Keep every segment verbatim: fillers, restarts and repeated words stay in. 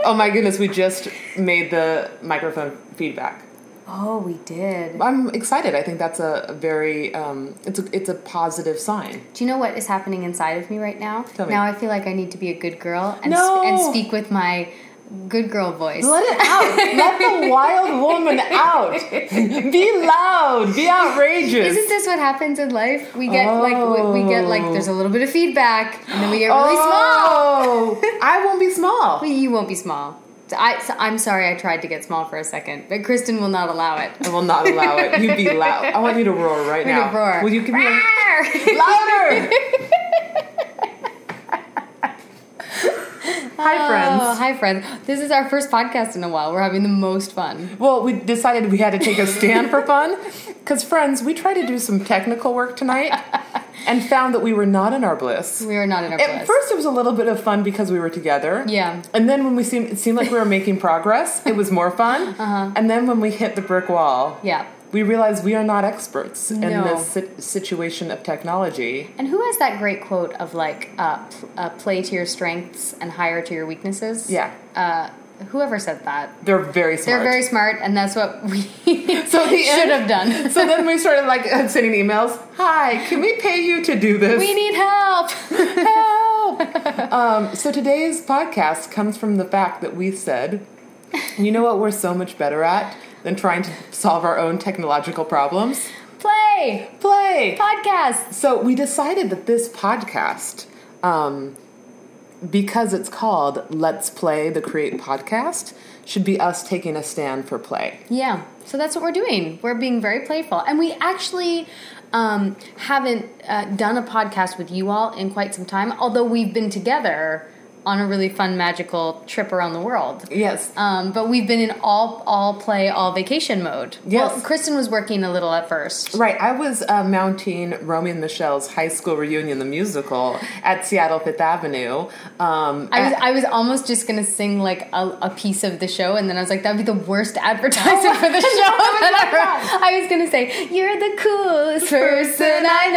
Oh my goodness, we just made the microphone feedback. Oh, we did. I'm excited. I think that's a, a very, um, it's a, it's a positive sign. Do you know what is happening inside of me right now? Tell me. Now I feel like I need to be a good girl and, No. sp- and speak with my good girl voice. Let it out. Let the wild woman out. Be loud. Be outrageous. Isn't this what happens in life? We get oh. like we, we get like there's a little bit of feedback, and then we get really oh. small. I won't be small. Well, you won't be small. I, so I'm sorry I tried to get small for a second, but Kristen will not allow it. I will not allow it. You be loud. I want you to roar right We're now. Gonna roar. Will you give me a... louder? Hi, friends. Oh, hi, friends. This is our first podcast in a while. We're having the most fun. Well, we decided we had to take a stand for fun because, friends, we tried to do some technical work tonight and found that we were not in our bliss. We were not in our At bliss. At first, it was a little bit of fun because we were together. Yeah. And then when we seemed, it seemed like we were making progress, it was more fun. Uh-huh. And then when we hit the brick wall, yeah, we realized we are not experts no. in this si- situation of technology. And who has that great quote of like, uh, pl- uh, play to your strengths and hire to your weaknesses? Yeah. Uh, whoever said that? They're very smart. They're very smart, and that's what we so the should have done. So then we started like sending emails. Hi, can we pay you to do this? We need help. Help. um, so today's podcast comes from the fact that we said, you know what we're so much better at than trying to solve our own technological problems? Play! Play! Podcast! So we decided that this podcast, um, because it's called Let's Play the Create Podcast, should be us taking a stand for play. Yeah, so that's what we're doing. We're being very playful. And we actually um, haven't uh, done a podcast with you all in quite some time, although we've been together on a really fun, magical trip around the world. Yes. Um, but we've been in all all play, all vacation mode. Yes. Well, Kristen was working a little at first. Right. I was uh, mounting Romy and Michelle's high school reunion, the musical, at Seattle Fifth Avenue. Um, I was at- I was almost just going to sing like a, a piece of the show, and then I was like, that would be the worst advertising Oh, for the show that that. ever. I was going to say, you're the coolest person I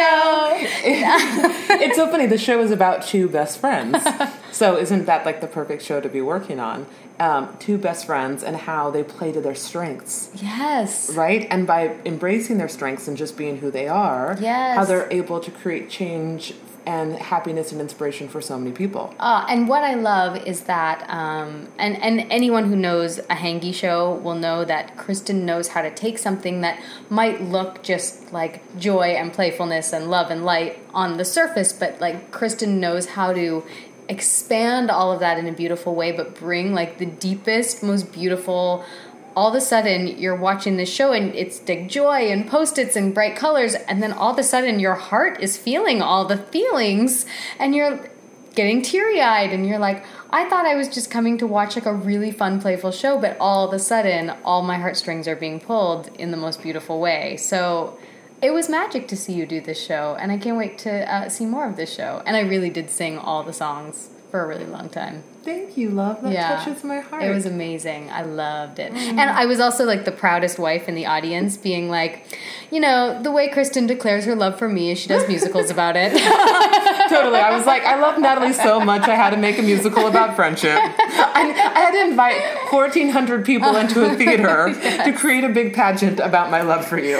know. It's so funny. The show is about two best friends. So isn't that like the perfect show to be working on? Um, two best friends and how they play to their strengths. Yes. Right? And by embracing their strengths and just being who they are, yes. how they're able to create change and happiness and inspiration for so many people. Uh, and what I love is that, um, and, and anyone who knows a Hangy show will know that Kristen knows how to take something that might look just like joy and playfulness and love and light on the surface, but like Kristen knows how to expand all of that in a beautiful way, but bring like the deepest, most beautiful. All of a sudden, you're watching this show and it's like joy and Post-its and bright colors, and then all of a sudden your heart is feeling all the feelings, and you're getting teary-eyed, and you're like, I thought I was just coming to watch like a really fun, playful show, but all of a sudden, all my heartstrings are being pulled in the most beautiful way. So it was magic to see you do this show, and I can't wait to uh, see more of this show. And I really did sing all the songs for a really long time. Thank you, love. That yeah. touches my heart. It was amazing. I loved it. Mm. And I was also like the proudest wife in the audience, being like, you know, the way Kristen declares her love for me is she does musicals about it. Totally. I was like, I love Natalie so much I had to make a musical about friendship. I, I had to invite fourteen hundred people into a theater yes. to create a big pageant about my love for you.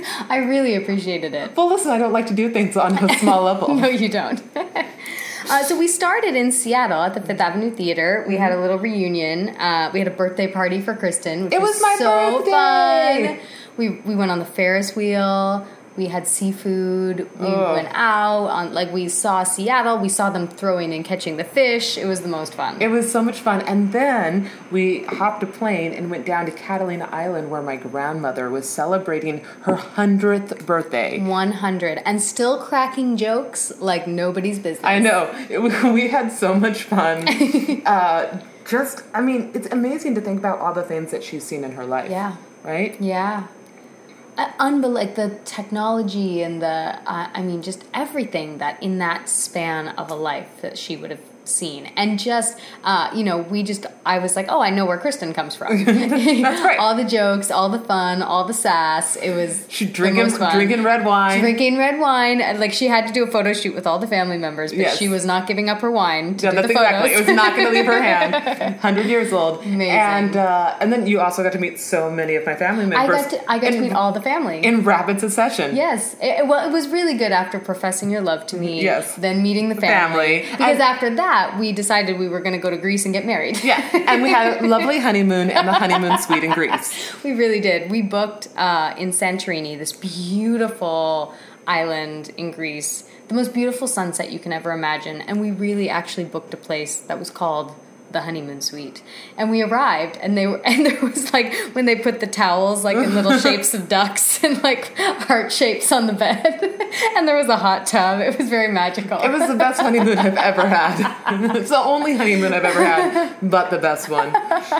I really appreciated it. Well, listen, I don't like to do things on a small level. No, you don't. Uh, so we started in Seattle at the Fifth Avenue Theater. We had a little reunion. Uh, we had a birthday party for Kristen, which it was, was my so birthday. fun. We we went on the Ferris wheel. We had seafood. We Ugh. went out on like we saw Seattle. We saw them throwing and catching the fish. It was the most fun. It was so much fun. And then we hopped a plane and went down to Catalina Island, where my grandmother was celebrating her hundredth birthday. one hundred and still cracking jokes like nobody's business. I know. It, we had so much fun. uh, just, I mean, it's amazing to think about all the things that she's seen in her life. Yeah. Right? Yeah. Uh, unbel- like the technology and the, uh, I mean, just everything that in that span of a life that she would have scene. And just, uh, you know, we just, I was like, oh, I know where Kristen comes from. That's right. All the jokes, all the fun, all the sass. It was she drinking, drinking red wine. Drinking red wine. And, like, she had to do a photo shoot with all the family members, but yes. she was not giving up her wine to no, do that's the photos. Exactly. It was not going to leave her hand. one hundred years old. Amazing. And, uh, and then you also got to meet so many of my family members. I got to, I got in, to meet all the family. In rapid succession. Yes. It, well, it was really good after professing your love to me. Yes. Then meeting the family. family. Because and, after that, we decided we were going to go to Greece and get married. Yeah. And we had a lovely honeymoon in the honeymoon suite in Greece. We really did. We booked uh, in Santorini, this beautiful island in Greece. The most beautiful sunset you can ever imagine. And we really actually booked a place that was called the honeymoon suite. And we arrived, and they were, and there was like, when they put the towels like in little shapes of ducks and like heart shapes on the bed, and there was a hot tub. It was very magical. It was the best honeymoon I've ever had. It's the only honeymoon I've ever had, but the best one.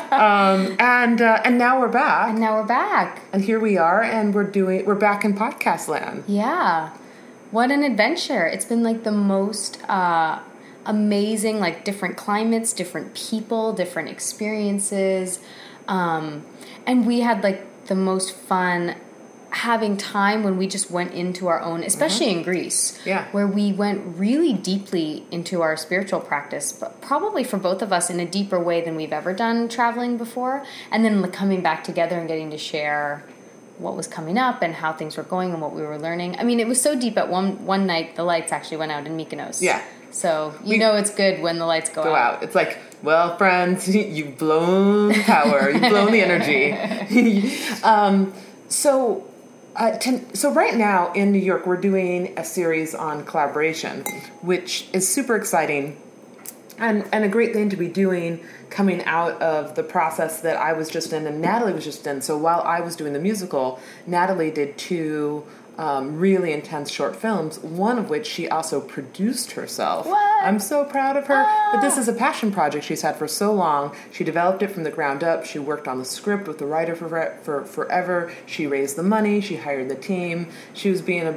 Um, and uh, and now we're back. And now we're back. And here we are, and we're doing we're back in podcast land. Yeah. What an adventure. It's been like the most uh amazing, like different climates, different people, different experiences. Um, and we had like the most fun having time when we just went into our own, especially mm-hmm. in Greece, yeah. where we went really deeply into our spiritual practice, but probably for both of us in a deeper way than we've ever done traveling before. And then like, coming back together and getting to share what was coming up and how things were going and what we were learning. I mean, it was so deep at one one night, the lights actually went out in Mykonos. Yeah. So you we, know it's good when the lights go, go out. out. It's like, well, friends, you've blown the power. You've blown the energy. um, so, uh, to, so right now in New York, we're doing a series on collaboration, which is super exciting and, and a great thing to be doing coming out of the process that I was just in and Natalie was just in. So while I was doing the musical, Natalie did two Um, really intense short films, one of which she also produced herself. What? I'm so proud of her. Ah. But this is a passion project she's had for so long. She developed it from the ground up. She worked on the script with the writer for, for forever. She raised the money. She hired the team. She was being a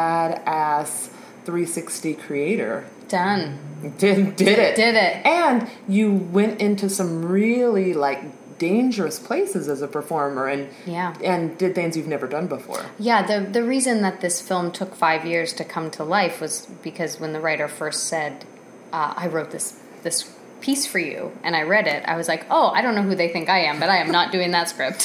badass three sixty creator. Done. Did, did it. Did it. And you went into some really, like, dangerous places as a performer and yeah. and did things you've never done before. Yeah, the the reason that this film took five years to come to life was because when the writer first said, uh, I wrote this this piece for you, and I read it, I was like, oh, I don't know who they think I am, but I am not doing that script.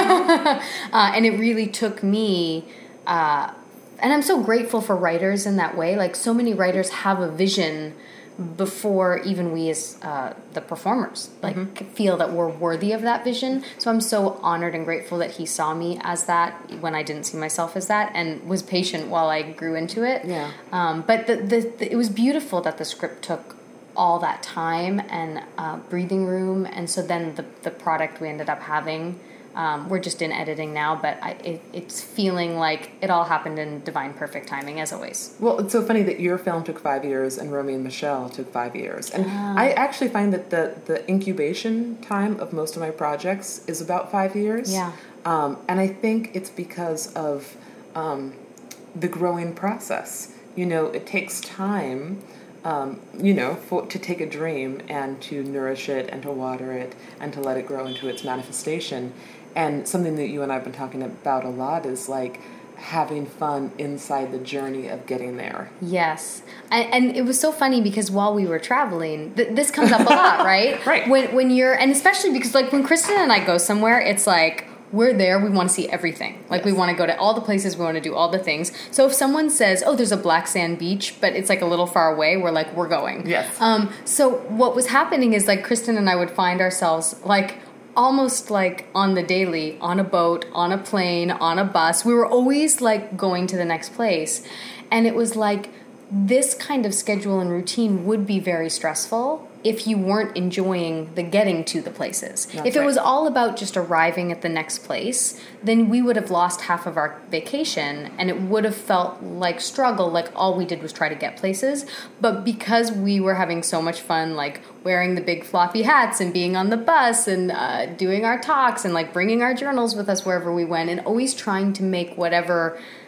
uh, and it really took me... Uh, and I'm so grateful for writers in that way. Like, so many writers have a vision before even we as uh, the performers like mm-hmm. feel that we're worthy of that vision. So I'm so honored and grateful that he saw me as that when I didn't see myself as that and was patient while I grew into it. Yeah. Um, but the, the, the, it was beautiful that the script took all that time and uh, breathing room. And so then the, the product we ended up having, Um, we're just in editing now, but I, it, it's feeling like it all happened in divine perfect timing, as always. Well, it's so funny that your film took five years and Romy and Michelle took five years. And uh, I actually find that the, the incubation time of most of my projects is about five years. Yeah. Um, and I think it's because of um, the growing process. You know, it takes time, um, you know, for, to take a dream and to nourish it and to water it and to let it grow into its manifestation. And something that you and I have been talking about a lot is like having fun inside the journey of getting there. Yes. And, and it was so funny because while we were traveling, th- this comes up a lot, right? Right. When, when you're, and especially because like when Kristen and I go somewhere, it's like, we're there, we want to see everything. Like, yes. We want to go to all the places, we want to do all the things. So if someone says, oh, there's a black sand beach, but it's like a little far away, we're like, we're going. Yes. Um, so what was happening is like Kristen and I would find ourselves like, almost like on the daily, on a boat, on a plane, on a bus. We were always like going to the next place. And it was like this kind of schedule and routine would be very stressful if you weren't enjoying the getting to the places. That's if it right. was all about just arriving at the next place, then we would have lost half of our vacation and it would have felt like struggle, like all we did was try to get places. But because we were having so much fun, like wearing the big floppy hats and being on the bus and uh, doing our talks and like bringing our journals with us wherever we went and always trying to make whatever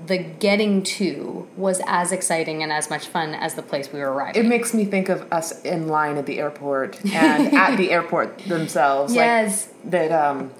the getting to was as exciting and as much fun as the place we were arriving. It makes me think of us in line at the airport and at the airport themselves. Yes. Like, that, um,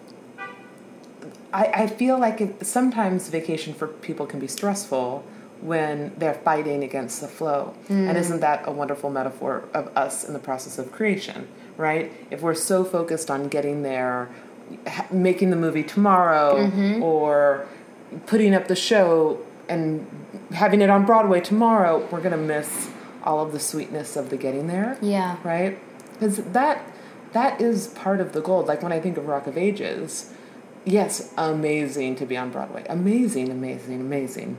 I, I feel like it, sometimes vacation for people can be stressful when they're fighting against the flow. Mm. And isn't that a wonderful metaphor of us in the process of creation, right? If we're so focused on getting there, ha- making the movie tomorrow, mm-hmm. or putting up the show and having it on Broadway tomorrow, we're going to miss all of the sweetness of the getting there. Yeah. Right? Because that that is part of the gold. Like when I think of Rock of Ages, yes, amazing to be on Broadway. Amazing, amazing, amazing.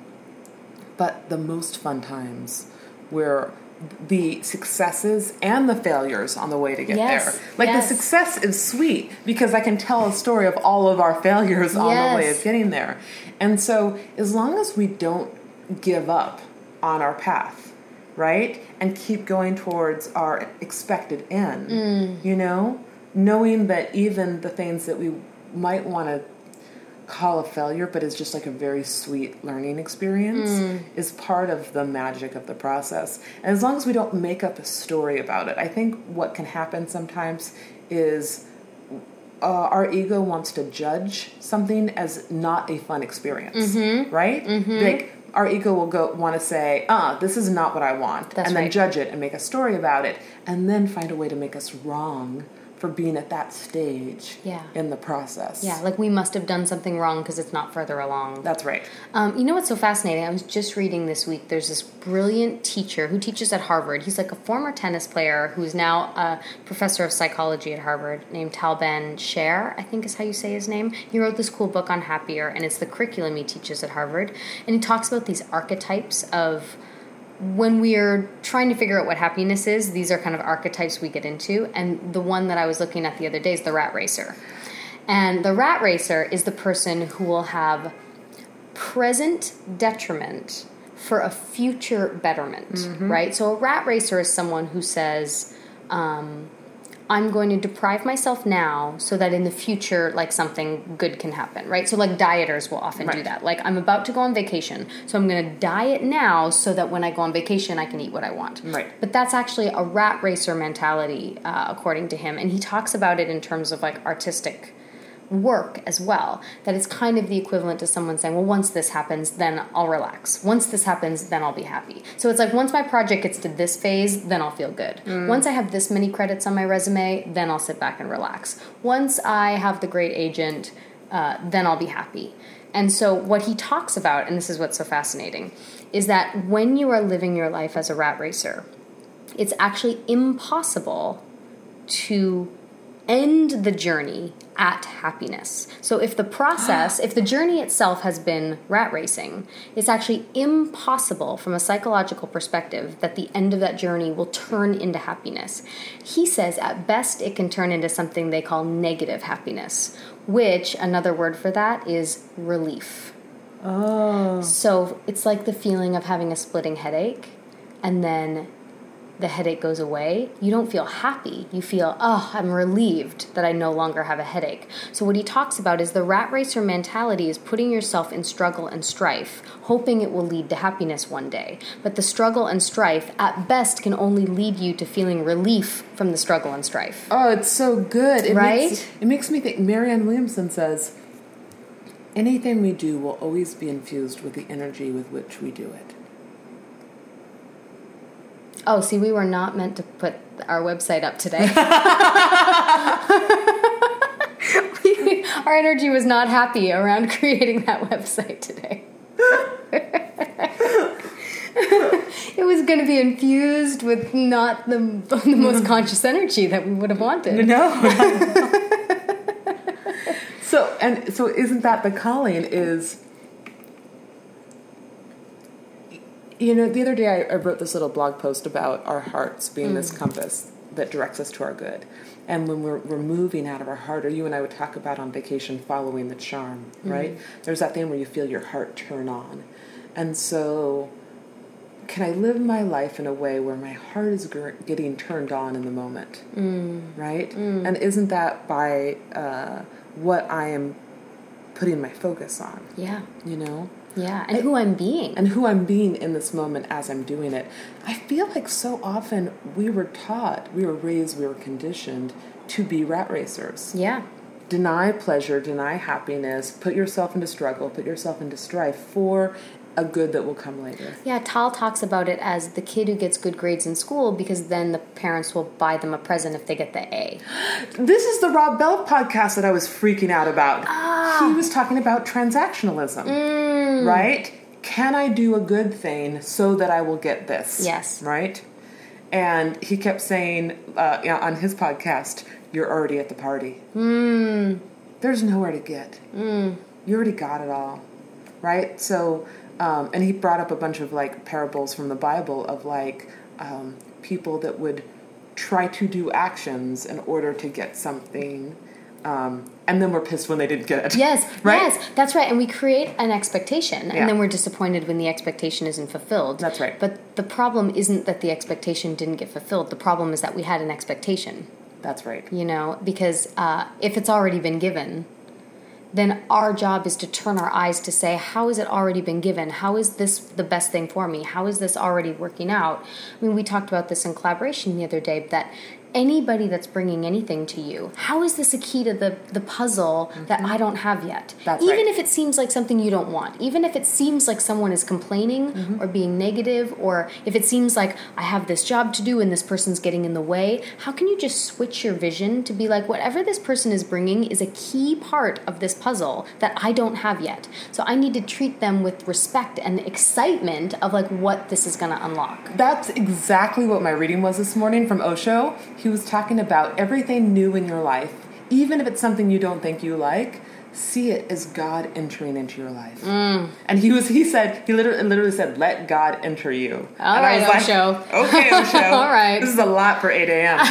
But the most fun times were the successes and the failures on the way to get yes, there. Like yes. the success is sweet because I can tell a story of all of our failures on yes. the way of getting there. And so as long as we don't give up on our path, right? And keep going towards our expected end, mm. you know, knowing that even the things that we might want to call a failure, but it's just like a very sweet learning experience, mm. is part of the magic of the process. And as long as we don't make up a story about it, I think what can happen sometimes is uh, our ego wants to judge something as not a fun experience, mm-hmm. right? Mm-hmm. Like our ego will go want to say, ah, this is not what I want, That's and then right. judge it and make a story about it, and then find a way to make us wrong for being at that stage yeah. in the process. Yeah, like we must have done something wrong because it's not further along. That's right. Um, you know what's so fascinating? I was just reading this week, there's this brilliant teacher who teaches at Harvard. He's like a former tennis player who's now a professor of psychology at Harvard, named Tal Ben-Shahar, I think is how you say his name. He wrote this cool book on Happier, and it's the curriculum he teaches at Harvard. And he talks about these archetypes of when we are trying to figure out what happiness is, these are kind of archetypes we get into. And the one that I was looking at the other day is the rat racer. And the rat racer is the person who will have present detriment for a future betterment, mm-hmm. right? So a rat racer is someone who says, um, I'm going to deprive myself now so that in the future, like, something good can happen, right? So, like, dieters will often right. do that. Like, I'm about to go on vacation, so I'm going to diet now so that when I go on vacation, I can eat what I want. Right. But that's actually a rat racer mentality, uh, according to him. And he talks about it in terms of, like, artistic work as well, that it's kind of the equivalent to someone saying, well, once this happens, then I'll relax. Once this happens, then I'll be happy. So it's like, once my project gets to this phase, then I'll feel good. Mm. Once I have this many credits on my resume, then I'll sit back and relax. Once I have the great agent, uh, then I'll be happy. And so what he talks about, and this is what's so fascinating, is that when you are living your life as a rat racer, it's actually impossible to end the journey at happiness. So if the process, if the journey itself has been rat racing, it's actually impossible from a psychological perspective that the end of that journey will turn into happiness. He says at best it can turn into something they call negative happiness, which another word for that is relief. Oh. So it's like the feeling of having a splitting headache, and then the headache goes away. You don't feel happy. You feel, oh, I'm relieved that I no longer have a headache. So what he talks about is the rat racer mentality is putting yourself in struggle and strife, hoping it will lead to happiness one day. But the struggle and strife, at best, can only lead you to feeling relief from the struggle and strife. Oh, it's so good. It right? Makes, it makes me think, Marianne Williamson says, anything we do will always be infused with the energy with which we do it. Oh, see, we were not meant to put our website up today. we, our energy was not happy around creating that website today. It was going to be infused with not the, the most conscious energy that we would have wanted. No. so, and so isn't that the calling is... You know, the other day I, I wrote this little blog post about our hearts being mm. this compass that directs us to our good. And when we're, we're moving out of our heart, or you and I would talk about on vacation, following the charm, mm. right? There's that thing where you feel your heart turn on. And so can I live my life in a way where my heart is g- getting turned on in the moment, mm. right? Mm. And isn't that by uh, what I am putting my focus on. Yeah. You know? Yeah, and I, who I'm being. And who I'm being in this moment as I'm doing it. I feel like so often we were taught, we were raised, we were conditioned to be rat racers. Yeah. Deny pleasure, deny happiness, put yourself into struggle, put yourself into strife for a good that will come later. Yeah, Tal talks about it as the kid who gets good grades in school because then the parents will buy them a present if they get the A. This is the Rob Bell podcast that I was freaking out about. Ah. He was talking about transactionalism, mm. right? Can I do a good thing so that I will get this? Yes. Right? And he kept saying uh, on his podcast, you're already at the party. Mm. There's nowhere to get. Mm. You already got it all, right? So... Um, and he brought up a bunch of like parables from the Bible of like um, people that would try to do actions in order to get something, um, and then were pissed when they didn't get it. Yes, right? yes, that's right. And we create an expectation, and yeah. then we're disappointed when the expectation isn't fulfilled. That's right. But the problem isn't that the expectation didn't get fulfilled. The problem is that we had an expectation. That's right. You know, because uh, if it's already been given, then our job is to turn our eyes to say, how has it already been given? How is this the best thing for me? How is this already working out? I mean, we talked about this in collaboration the other day, that anybody that's bringing anything to you, how is this a key to the, the puzzle mm-hmm. that I don't have yet? That's even right. if it seems like something you don't want, even if it seems like someone is complaining mm-hmm. or being negative, or if it seems like I have this job to do and this person's getting in the way, how can you just switch your vision to be like, whatever this person is bringing is a key part of this puzzle that I don't have yet. So I need to treat them with respect and excitement of like what this is going to unlock. That's exactly what my reading was this morning from Osho. He was talking about everything new in your life, even if it's something you don't think you like, see it as God entering into your life. Mm. And he was, he said, he literally, literally said, let God enter you. All and right, I was Osho. Like, okay, Osho. All right. This is a lot for eight a.m.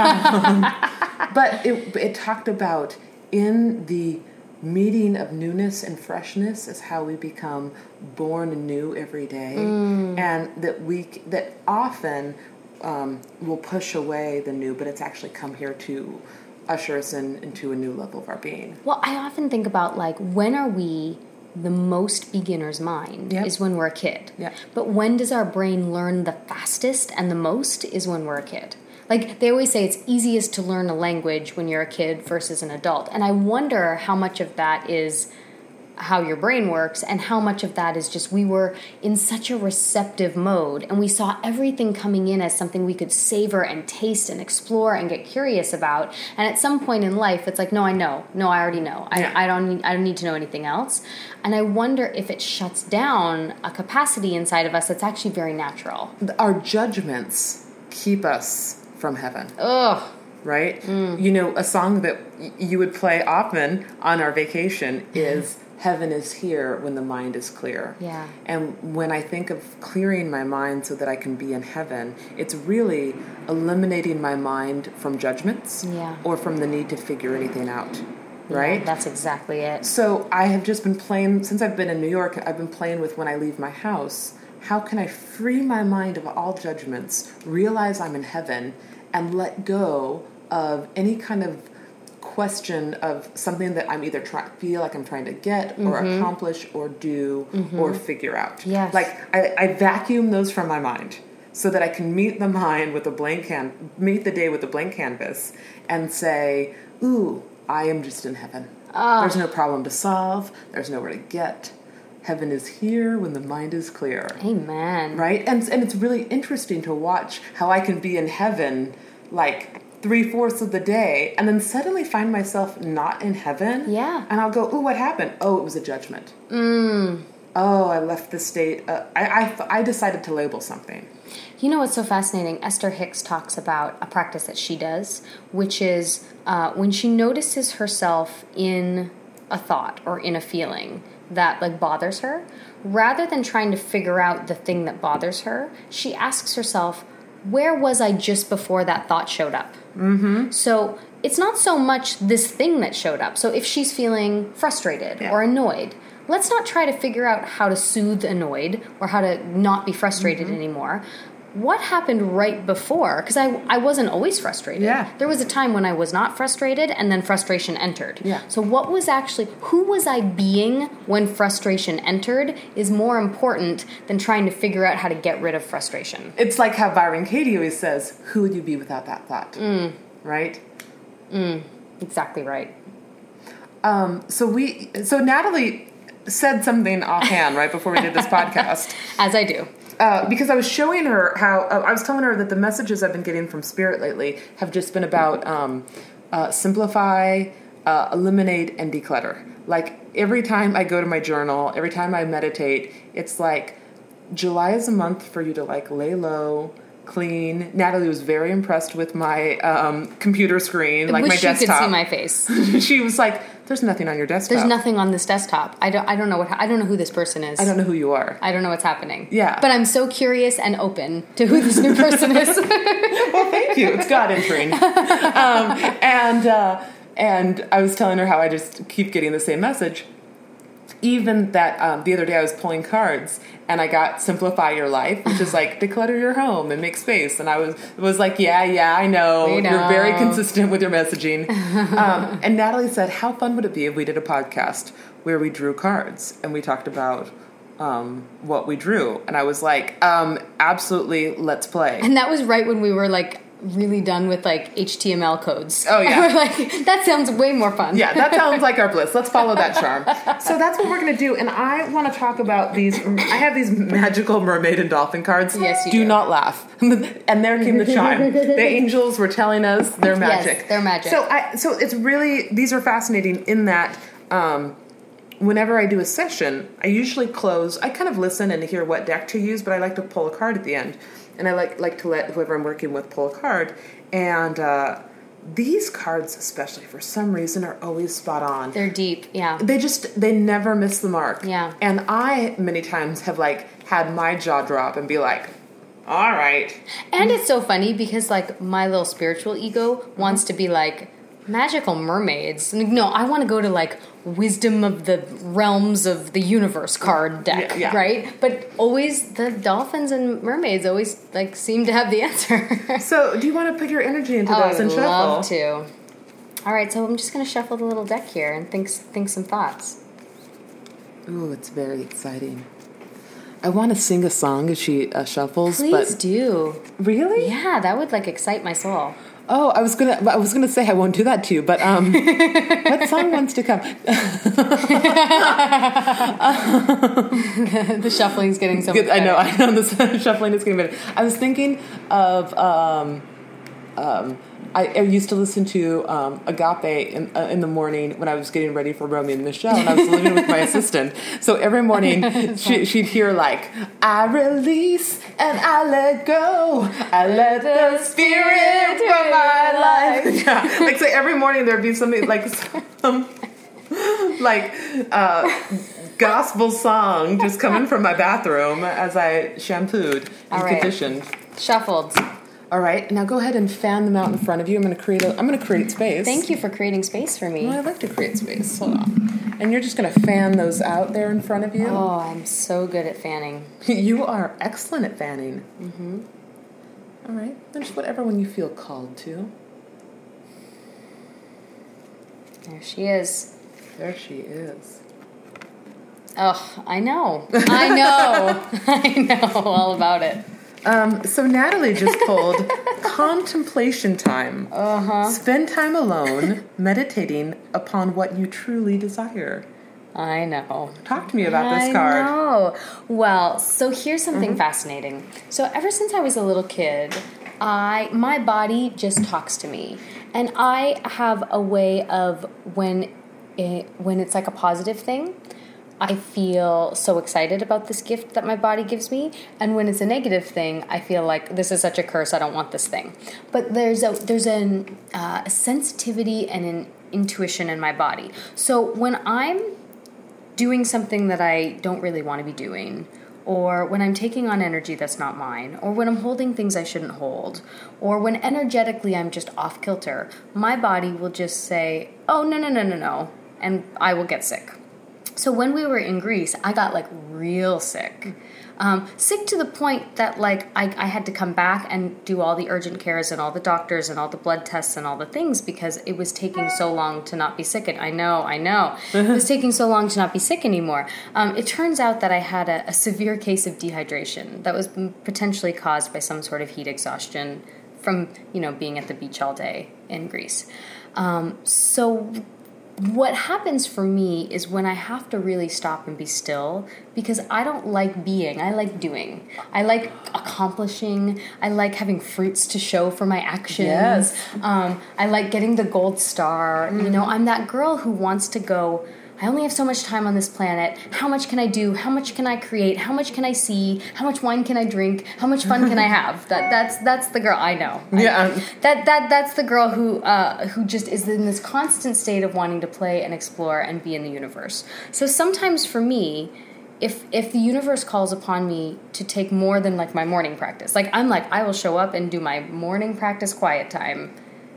um, but it, it talked about in the meeting of newness and freshness is how we become born anew every day. Mm. And that we, that often um, will push away the new, but it's actually come here to usher us in into a new level of our being. Well, I often think about like, when are we the most beginner's mind yep. is when we're a kid. Yep. But when does our brain learn the fastest and the most is when we're a kid. Like they always say it's easiest to learn a language when you're a kid versus an adult. And I wonder how much of that is how your brain works and how much of that is just we were in such a receptive mode and we saw everything coming in as something we could savor and taste and explore and get curious about. And at some point in life, it's like, no, I know. No, I already know. I, yeah. I don't need, I don't need to know anything else. And I wonder if it shuts down a capacity inside of us that's actually very natural. Our judgments keep us from heaven. Ugh. Right? Mm. You know, a song that y- you would play often on our vacation is Heaven is Here When the Mind is Clear. Yeah. And when I think of clearing my mind so that I can be in heaven, it's really eliminating my mind from judgments yeah. or from the need to figure anything out. Right? Yeah, that's exactly it. So I have just been playing, since I've been in New York, I've been playing with when I leave my house, how can I free my mind of all judgments, realize I'm in heaven, and let go of any kind of question of something that I'm either try, feel like I'm trying to get or mm-hmm. accomplish or do mm-hmm. or figure out. Yes. Like I, I vacuum those from my mind so that I can meet the mind with a blank can meet the day with a blank canvas and say, ooh, I am just in heaven. Oh. There's no problem to solve. There's nowhere to get. Heaven is here when the mind is clear. Amen. Right? And and it's really interesting to watch how I can be in heaven like three-fourths of the day and then suddenly find myself not in heaven. Yeah. And I'll go, ooh, what happened? Oh, it was a judgment. Mm. Oh, I left the state. Uh, I, I, I decided to label something. You know what's so fascinating? Esther Hicks talks about a practice that she does, which is uh, when she notices herself in a thought or in a feeling that like bothers her, rather than trying to figure out the thing that bothers her, she asks herself, where was I just before that thought showed up? Mm-hmm. So it's not so much this thing that showed up. So if she's feeling frustrated yeah. or annoyed, let's not try to figure out how to soothe annoyed or how to not be frustrated mm-hmm. anymore. what happened right before? Because I, I wasn't always frustrated. Yeah. There was a time when I was not frustrated, and then frustration entered. Yeah. So what was actually, who was I being when frustration entered is more important than trying to figure out how to get rid of frustration. It's like how Byron Katie always says, who would you be without that thought? Mm. Right? Mm. Exactly right. Um, so we, so Natalie said something offhand right before we did this podcast. As I do. Uh, because I was showing her how, uh, I was telling her that the messages I've been getting from Spirit lately have just been about um, uh, simplify, uh, eliminate, and declutter. Like, every time I go to my journal, every time I meditate, it's like, July is a month for you to, like, lay low, clean. Natalie was very impressed with my um, computer screen, like Wish my desktop. you could see my face. She was like, there's nothing on your desktop. There's nothing on this desktop. I don't, I don't know what, I don't know who this person is. I don't know who you are. I don't know what's happening. Yeah. But I'm so curious and open to who this new person is. Well, thank you. It's God entering. Um, and, uh, and I was telling her how I just keep getting the same message. Even that um, the other day I was pulling cards and I got Simplify Your Life, which is like declutter your home and make space. And I was was like, yeah, yeah, I know. We know. You're very consistent with your messaging. um, and Natalie said, how fun would it be if we did a podcast where we drew cards and we talked about um, what we drew? And I was like, um, absolutely, let's play. And that was right when we were like really done with like H T M L codes. Oh, yeah. We're like, that sounds way more fun. Yeah, that sounds like our bliss. Let's follow that charm. So that's what we're going to do. And I want to talk about these. I have these magical mermaid and dolphin cards. Yes, you do. do. not laugh. And there came the chime. The angels were telling us they're magic. Yes, they're magic. So I. So it's really, these are fascinating in that um, whenever I do a session, I usually close. I kind of listen and hear what deck to use, but I like to pull a card at the end. And I like like to let whoever I'm working with pull a card. And uh, these cards, especially for some reason, are always spot on. They're deep, yeah. They just, they never miss the mark. Yeah. And I, many times, have like had my jaw drop and be like, all right. And it's so funny because like my little spiritual ego wants to be like, magical mermaids. No, I want to go to like wisdom of the realms of the universe card deck, Yeah, yeah. right? But always the dolphins and mermaids always like seem to have the answer. So, do you want to put your energy into Oh, those I and would shuffle? love to. All right, so I'm just going to shuffle the little deck here and think think some thoughts. Ooh, it's very exciting. I want to sing a song as she uh, shuffles, Please but do. really? Yeah, that would like excite my soul. Oh, I was gonna. I was gonna say I won't do that to you, but um, what song wants to come? The shuffling's getting so much I know. better. I know. The shuffling is getting better. I was thinking of. Um, um, I, I used to listen to um, Agape in, uh, in the morning when I was getting ready for Romeo and Michelle, and I was living with my assistant. So every morning she, she'd hear like, "I release and I let go, I let the spirit run my life." Yeah, like so every morning there'd be something like some like uh, gospel song just coming from my bathroom as I shampooed and All right. conditioned. Shuffled. All right, now go ahead and fan them out in front of you. I'm going to create a. I'm going to create space. Thank you for creating space for me. Well, I like to create space. Hold on. And you're just going to fan those out there in front of you. Oh, I'm so good at fanning. You are excellent at fanning. Mm-hmm. All right, then just whatever one you feel called to. There she is. There she is. Oh, I know. I know. I know all about it. Um, so Natalie just pulled contemplation time. Uh-huh. Spend time alone, meditating upon what you truly desire. I know. Talk to me about I this card. know. Well, so here's something Mm-hmm. fascinating. So ever since I was a little kid, I my body just talks to me, and I have a way of when it, when it's like a positive thing, I feel so excited about this gift that my body gives me, and when it's a negative thing, I feel like this is such a curse. I don't want this thing. But there's a there's an, uh, a sensitivity and an intuition in my body. So when I'm doing something that I don't really want to be doing, or when I'm taking on energy that's not mine, or when I'm holding things I shouldn't hold, or when energetically I'm just off kilter, my body will just say, "Oh no no no no no," and I will get sick. So when we were in Greece, I got like real sick. Um, sick to the point that like I, I had to come back and do all the urgent cares and all the doctors and all the blood tests and all the things because it was taking so long to not be sick. And I know, I know. It was taking so long to not be sick anymore. Um, it turns out that I had a, a severe case of dehydration that was potentially caused by some sort of heat exhaustion from, you know, being at the beach all day in Greece. Um, so what happens for me is when I have to really stop and be still, because I don't like being, I like doing. I like accomplishing. I like having fruits to show for my actions. Yes. Um, I like getting the gold star. Mm. You know, I'm that girl who wants to go, I only have so much time on this planet. How much can I do? How much can I create? How much can I see? How much wine can I drink? How much fun can I have? That that's that's the girl I know. Yeah. I, that that that's the girl who uh, who just is in this constant state of wanting to play and explore and be in the universe. So sometimes for me, if if the universe calls upon me to take more than like my morning practice, like I'm like I will show up and do my morning practice quiet time.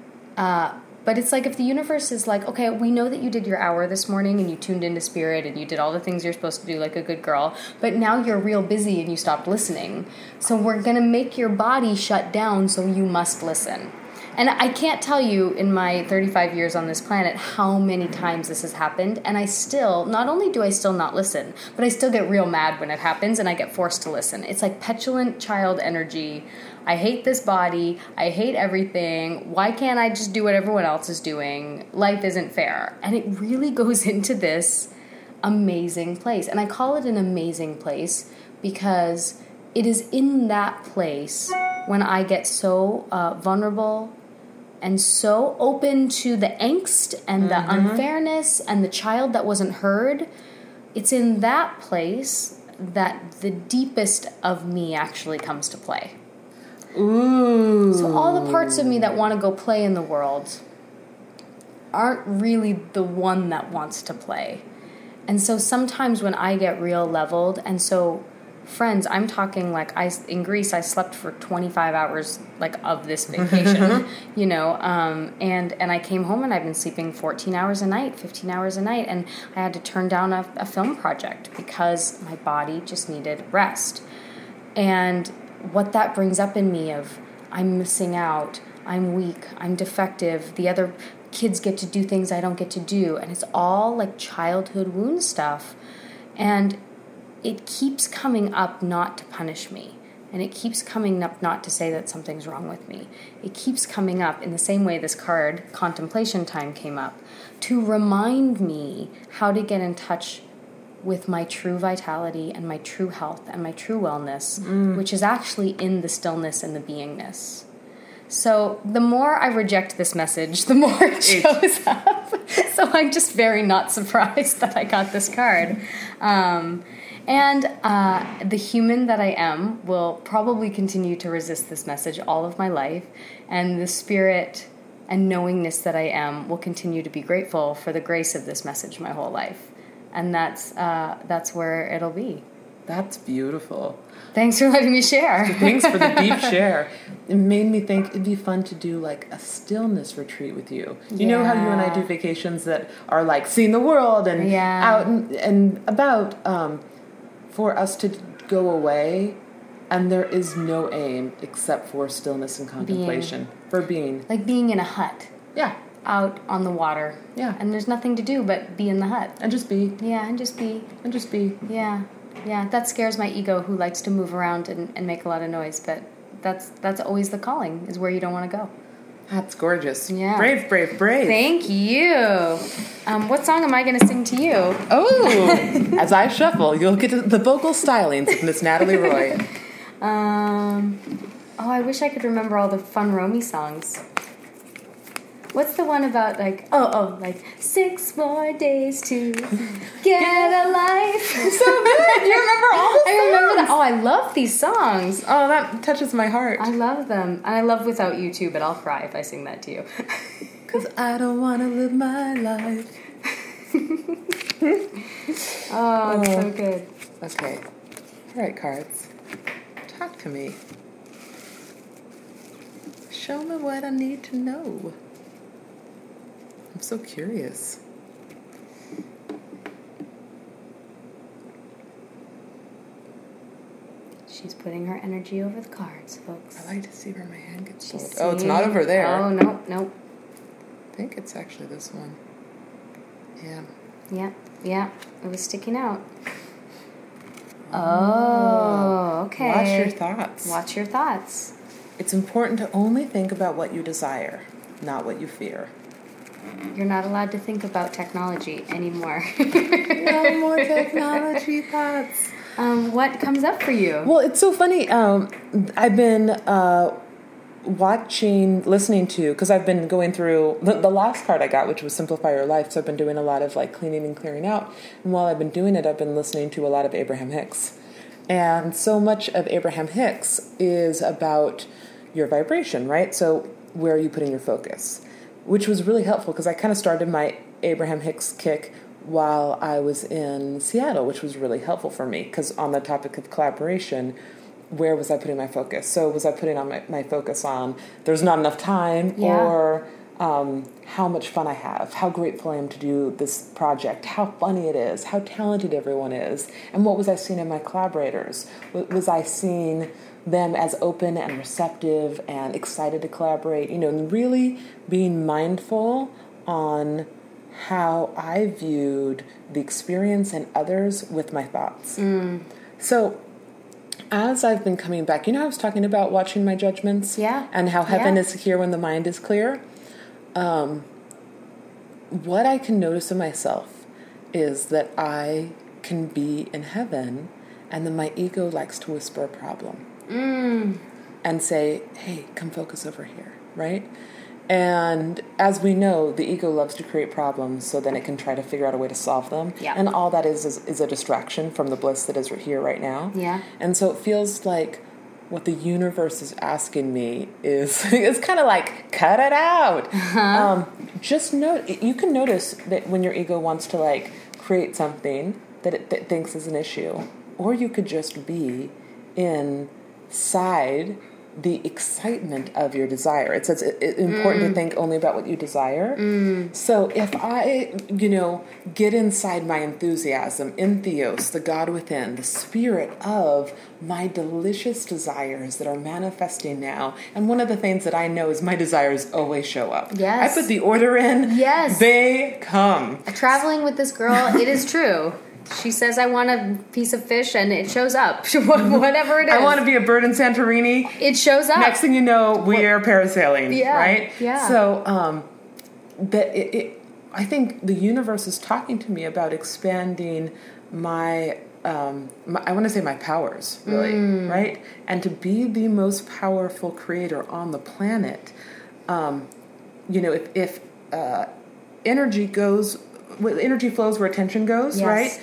Uh, But it's like if the universe is like, okay, we know that you did your hour this morning and you tuned into spirit and you did all the things you're supposed to do like a good girl, but now you're real busy and you stopped listening. So we're going to make your body shut down so you must listen. And I can't tell you in my thirty-five years on this planet how many times this has happened. And I still, not only do I still not listen, but I still get real mad when it happens and I get forced to listen. It's like petulant child energy. I hate this body. I hate everything. Why can't I just do what everyone else is doing? Life isn't fair. And it really goes into this amazing place. And I call it an amazing place because it is in that place when I get so uh, vulnerable and so open to the angst and the mm-hmm. unfairness and the child that wasn't heard. It's in that place that the deepest of me actually comes to play. Ooh. So all the parts of me that want to go play in the world aren't really the one that wants to play. And so sometimes when I get real leveled, and so friends, I'm talking like I in Greece I slept for twenty-five hours like of this vacation, you know, um, and and I came home and I've been sleeping fourteen hours a night, fifteen hours a night, and I had to turn down a, a film project because my body just needed rest. And what that brings up in me of I'm missing out, I'm weak, I'm defective, the other kids get to do things I don't get to do, and it's all like childhood wound stuff. And it keeps coming up not to punish me, and it keeps coming up not to say that something's wrong with me. It keeps coming up in the same way this card, Contemplation Time, came up, to remind me how to get in touch with my true vitality and my true health and my true wellness, mm. which is actually in the stillness and the beingness. So the more I reject this message, the more it shows up. So I'm just very not surprised that I got this card. Um, and uh, the human that I am will probably continue to resist this message all of my life. And the spirit and knowingness that I am will continue to be grateful for the grace of this message my whole life. And that's uh, that's where it'll be. That's beautiful. Thanks for letting me share. Thanks for the deep share. It made me think it'd be fun to do like a stillness retreat with you. You yeah. know how you and I do vacations that are like seeing the world and yeah. out and, and about, um, for us to go away and there is no aim except for stillness and contemplation. Being. For being. Like being in a hut. Yeah. Out on the water. Yeah. And there's nothing to do but be in the hut. And just be. Yeah, and just be. And just be. Yeah. Yeah. That scares my ego who likes to move around and, and make a lot of noise, but that's that's always the calling, is where you don't want to go. That's gorgeous. Yeah. Brave, brave, brave. Thank you. Um, what song am I going to sing to you? Oh, as I shuffle, you'll get to the vocal stylings of Miss Natalie Roy. um, oh, I wish I could remember all the fun Romy songs. What's the one about, like, oh, oh, like, six more days to get a life. So good. You remember all the songs? I remember that. Oh, I love these songs. Oh, that touches my heart. I love them. And I love Without You, too, but I'll cry if I sing that to you. Because I don't want to live my life. Oh, it's oh. so good. Okay. All right, cards. Talk to me. Show me what I need to know. I'm so curious. She's putting her energy over the cards, folks. I like to see where my hand gets She's pulled. Oh, it's seeing- not over there. Oh, no, no. I think it's actually this one. Yeah. Yeah, yeah. It was sticking out. Oh, okay. Watch your thoughts. Watch your thoughts. It's important to only think about what you desire, not what you fear. You're not allowed to think about technology anymore. No more technology thoughts. Um, what comes up for you? Well, it's so funny. Um, I've been uh, watching, listening to, because I've been going through the, the last card I got, which was Simplify Your Life. So I've been doing a lot of like cleaning and clearing out. And while I've been doing it, I've been listening to a lot of Abraham Hicks. And so much of Abraham Hicks is about your vibration, right? So where are you putting your focus? Which was really helpful because I kind of started my Abraham Hicks kick while I was in Seattle, which was really helpful for me because on the topic of collaboration, where was I putting my focus? So was I putting on my, my focus on there's not enough time Yeah. or um, how much fun I have, how grateful I am to do this project, how funny it is, how talented everyone is, and what was I seeing in my collaborators? Was I seeing them as open and receptive and excited to collaborate? You know, and really being mindful on how I viewed the experience and others with my thoughts. Mm. So as I've been coming back, you know, I was talking about watching my judgments, Yeah. and how heaven Yeah. is here when the mind is clear. Um, what I can notice in myself is that I can be in heaven, and then my ego likes to whisper a problem Mm. and say, "Hey, come focus over here," right? And as we know, the ego loves to create problems so then it can try to figure out a way to solve them. Yeah. And all that is, is is a distraction from the bliss that is here right now. Yeah. And so it feels like what the universe is asking me is it's kind of like, cut it out. Uh-huh. Um, just note, you can notice that when your ego wants to like create something that it th- thinks is an issue, or you could just be inside the excitement of your desire. It says it's important Mm. to think only about what you desire. Mm. So if I, you know, get inside my enthusiasm, in Theos, the God within, the spirit of my delicious desires that are manifesting now, and one of the things that I know is my desires always show up. Yes. I put the order in. Yes. They come. Traveling with this girl, it is true. She says, I want a piece of fish, and it shows up. Whatever it is. I want to be a bird in Santorini. It shows up. Next thing you know, we are parasailing, Yeah, right? yeah. So, um, that it, it, I think the universe is talking to me about expanding my, um, my I want to say my powers, really, Mm. right? And to be the most powerful creator on the planet, um, you know, if, if uh, energy goes, well, energy flows where attention goes, Yes. right?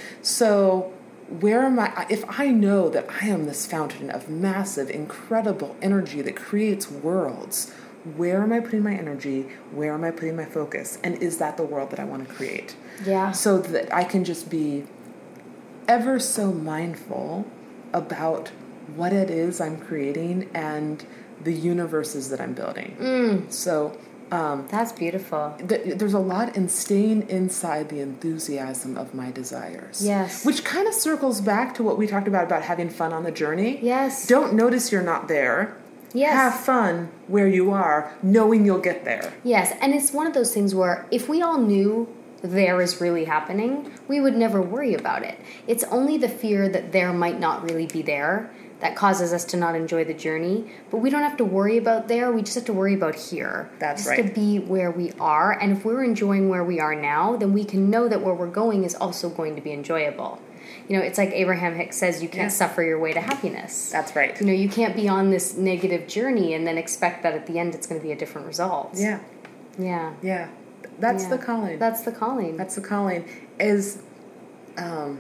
So where am I, if I know that I am this fountain of massive, incredible energy that creates worlds, where am I putting my energy? Where am I putting my focus? And is that the world that I want to create? Yeah. So that I can just be ever so mindful about what it is I'm creating and the universes that I'm building. Mm. So um, That's beautiful. th- there's a lot in staying inside the enthusiasm of my desires. Yes. Which kind of circles back to what we talked about, about having fun on the journey. Yes. Don't notice you're not there. Yes. Have fun where you are, knowing you'll get there. Yes, and it's one of those things where if we all knew there is really happening, we would never worry about it. It's only the fear that there might not really be there that causes us to not enjoy the journey. But we don't have to worry about there, we just have to worry about here. That's just right. to be where we are, and if we're enjoying where we are now, then we can know that where we're going is also going to be enjoyable. You know, it's like Abraham Hicks says, you can't Yeah. suffer your way to happiness. That's right. You know, you can't be on this negative journey and then expect that at the end it's going to be a different result. Yeah. Yeah. Yeah. That's Yeah. the calling. That's the calling. That's the calling. Is um,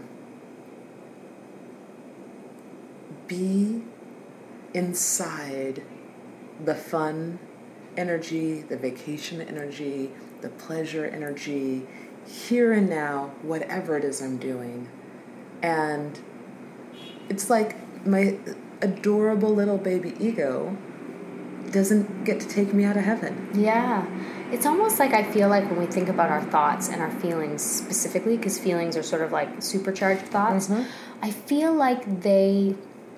be inside the fun energy, the vacation energy, the pleasure energy, here and now, whatever it is I'm doing. And it's like my adorable little baby ego doesn't get to take me out of heaven. Yeah. It's almost like I feel like when we think about our thoughts and our feelings specifically, because feelings are sort of like supercharged thoughts, Mhm. I feel like they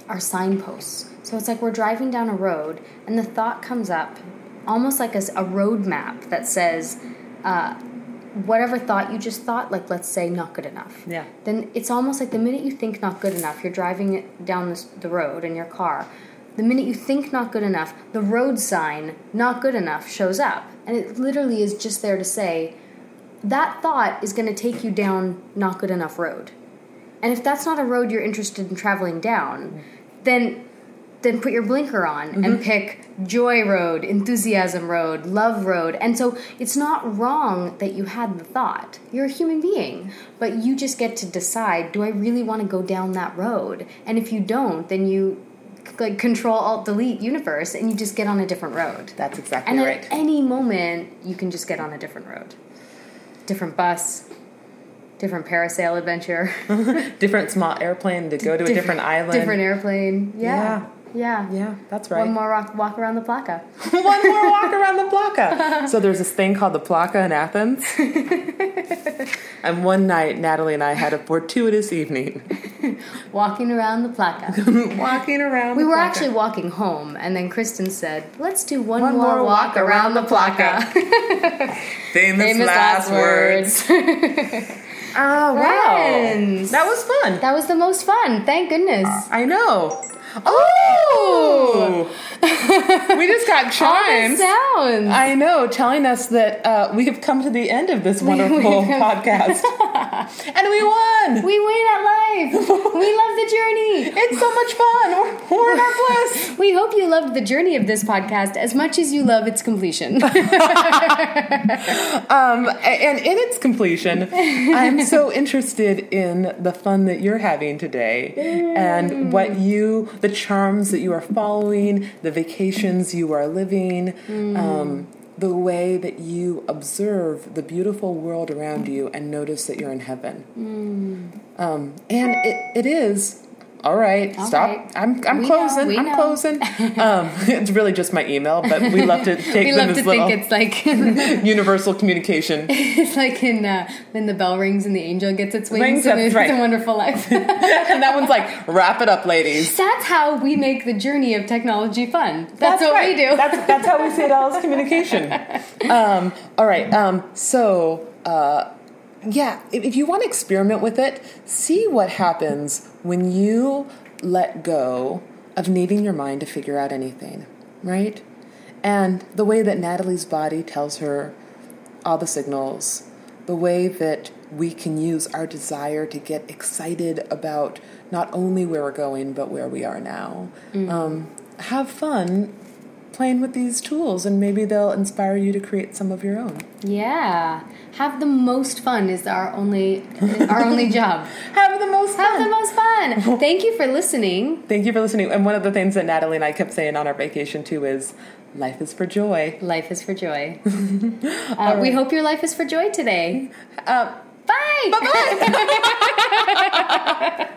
are signposts. So it's like we're driving down a road, and the thought comes up, almost like a, a road map that says, uh, whatever thought you just thought, like let's say not good enough. Yeah. Then it's almost like the minute you think not good enough, you're driving it down this, the road in your car. The minute you think not good enough, the road sign, not good enough, shows up. And it literally is just there to say, that thought is going to take you down not good enough road. And if that's not a road you're interested in traveling down, then then put your blinker on mm-hmm. and pick joy road, enthusiasm road, love road. And so it's not wrong that you had the thought. You're a human being. But you just get to decide, do I really want to go down that road? And if you don't, then you like control alt delete universe and you just get on a different road. That's exactly and right. And at any moment you can just get on a different road. Different bus, different parasail adventure. Different small airplane to go to a different, different island. Different airplane. Yeah. Yeah. Yeah. Yeah, that's right. One more walk, walk around the Plaka. One more walk around the Plaka. So there's this thing called the Plaka in Athens. And one night, Natalie and I had a fortuitous evening. Walking around the Plaka. Walking around we the were Plaka. actually walking home, and then Kristen said, let's do one, one more, more walk, walk around, around the Plaka. Famous, Famous last, last words. words. Oh, wow. Friends. That was fun. That was the most fun. Thank goodness. I know. Oh! We just got chimes. All the sounds. I know, telling us that uh, we have come to the end of this wonderful podcast. And we won! We win at life! We love the journey! It's so much fun! We're, we're in our bliss! We hope you loved the journey of this podcast as much as you love its completion. um, and in its completion, I'm so interested in the fun that you're having today and what you... the charms that you are following, the vacations you are living, mm. um, the way that you observe the beautiful world around you and notice that you're in heaven. Mm. Um, and it, it is... All right, All stop. Right. I'm I'm we closing. Know, I'm know. closing. Um, it's really just my email, but we love to take we them love as to little think it's like universal communication. It's like in uh, when the bell rings and the angel gets its wings. Rings and up, it's right. a wonderful life. And that one's like, wrap it up, ladies. That's how we make the journey of technology fun. That's, that's what right. we do. That's that's how we see it all as communication. Um, all right. Um, so. Uh, yeah, if, if you want to experiment with it, see what happens when you let go of needing your mind to figure out anything, right? And the way that Natalie's body tells her all the signals, the way that we can use our desire to get excited about not only where we're going, but where we are now. Mm-hmm. Um, have fun playing with these tools, and maybe they'll inspire you to create some of your own. Yeah. Have the most fun is our only our only job. Have the most fun. Have the most fun. Thank you for listening. Thank you for listening. And one of the things that Natalie and I kept saying on our vacation, too, is life is for joy. Life is for joy. uh, right. We hope your life is for joy today. Uh, Bye! Bye-bye!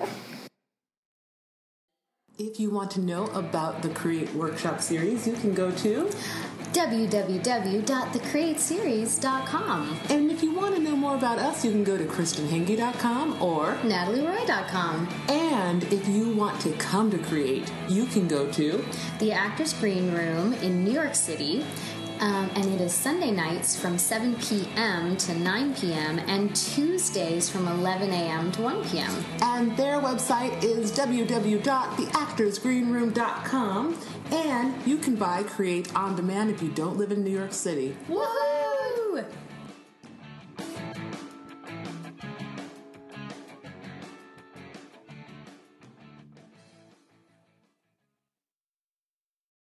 If you want to know about the Create Workshop series, you can go to w w w dot the create series dot com. And if you want to know more about us, you can go to kristen henge dot com or natalie roy dot com. And if you want to come to Create, you can go to the Actors Green Room in New York City. Um, and it is Sunday nights from seven p.m. to nine p.m. and Tuesdays from eleven a.m. to one p.m. And their website is w w w dot the actors green room dot com. And you can buy Create on demand if you don't live in New York City. Woohoo!